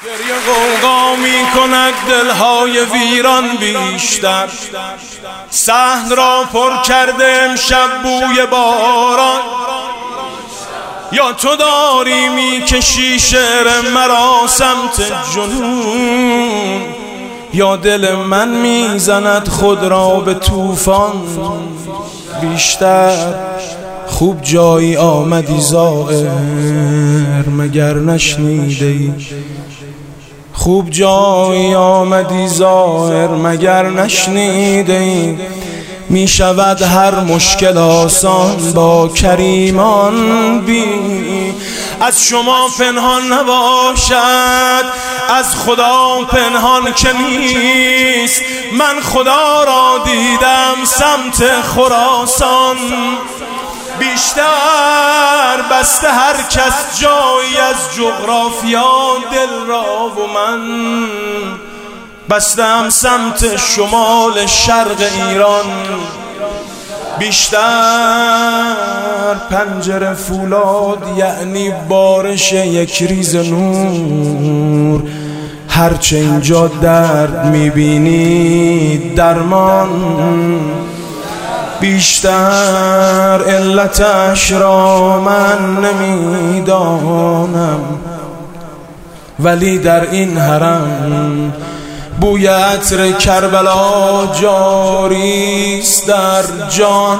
گریه غوغا می کند دلهای ویران بیشتر، صحن را پر کرده امشب بوی باران. یا تو داری میکشی شعر مرا سمت جنون، یا دل من میزند خود را به طوفان بیشتر. خوب جایی آمدی زائر مگر نشنیده ای؟ خوب جایی آمدی زائر مگر نشنیده ای؟ می شود هر مشکل آسان با کریمان بی. از شما پنهان نباشد، از خدا پنهان که نیست. من خدا را دیدم سمت خراسان، بیشتر بسته هر کس جایی از جغرافیا دل را و من بستم سمت شمال شرق ایران. بیشتر پنجره فولاد یعنی بارش یک ریز نور. هرچه اینجا درد میبینی درمان، بیشتر علتش را من نمیدانم. ولی در این حرم بوی عطر کربلا جاری است در جان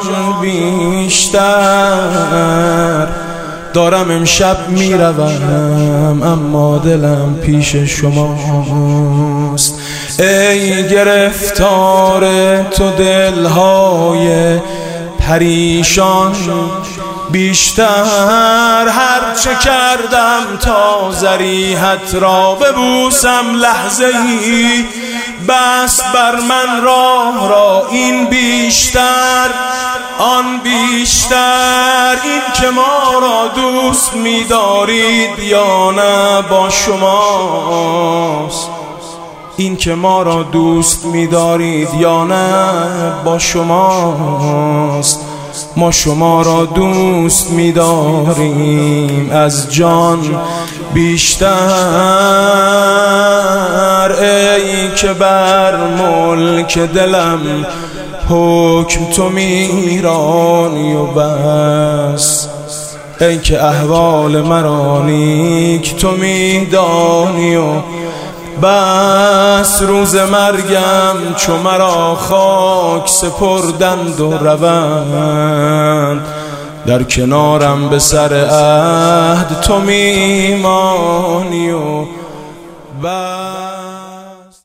بیشتر. دارم امشب میروم اما دلم پیش شماست. ای گرفتار تو دلهای پریشان، بیشتر هر چه کردم تا ضریحت را ببوسم لحظه ای بس بر من راه را. این بیشتر آن بیشتر، این که ما را دوست می‌دارید یا نه با شماست. این که ما را دوست می‌دارید یا نه با شماست. ما شما را دوست می‌داریم از جان بیشتر. ای که بر ملک دلم حکم تو میرانی و بس. ای که احوال مرا نیک تو میدانی و بس. روز مرگم چو مرا خاک سپردند و روند، در کنارم به سر عهد تو میمانی و بس.